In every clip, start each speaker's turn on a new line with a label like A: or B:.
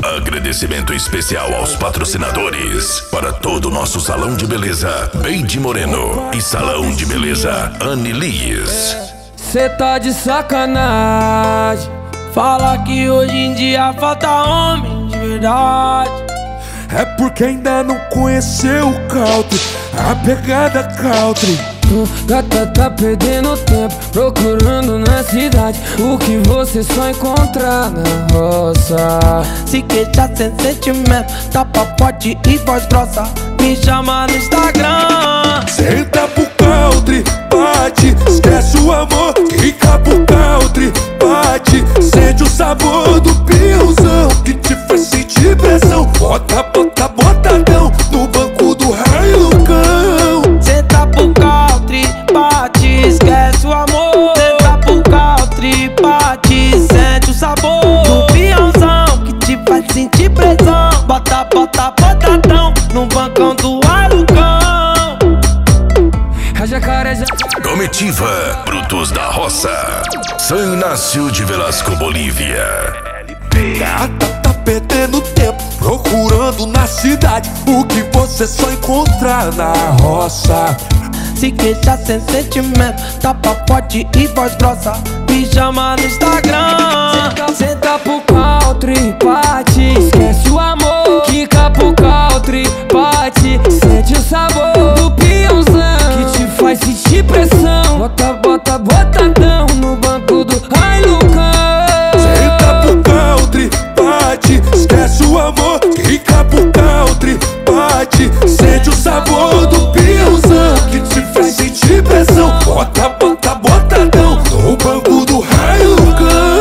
A: Agradecimento especial aos patrocinadores. Para todo o nosso salão de beleza, Beide Moreno. E salão de beleza, Anne Liz.
B: Cê tá de sacanagem. Fala que hoje em dia falta homem de verdade.
C: É porque ainda não conheceu o country, a pegada country.
B: Gata tá perdendo tempo procurando na cidade o que você só encontrar na roça.
D: Se queixa sem sentimento, tapa forte e voz grossa, me chama no Instagram.
C: Senta pro country, bate, esquece o amor, fica pro country, bate. Sente o sabor do piozão que te faz sentir pressão. Bota, bota, botadão no banco do Hilux.
D: Senta pro country, bate, esquece o amor. Senta pro country, bate, sente o sabor do peãozão que te faz sentir pressão. Bota, bota, botadão no bancão do alucão.
B: Jacaré,
A: Comitiva Brutos da Roça, São Inácio de Velasco, Bolívia.
C: Gata tá perdendo tempo procurando na cidade o que você só encontrar na roça.
D: Se queixa sem sentimento, tapa forte e voz grossa, me chama no Instagram.
B: Senta pro country, bate, esquece o amor, quica pro country, bate, sente o sabor do peãozão que te faz sentir pressão. Bota, bota, botadão no banco do Hilux.
C: Senta pro country, bate, esquece o amor, fica pro country, bate. Sente o sabor do peãozão que te faz sentir pressão. Bota, bota, botadão no banco do Hilux.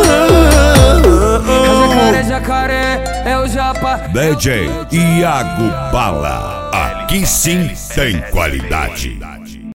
B: Jacaré, é o japa.
E: DJ Iago Bala, aqui sim tem qualidade.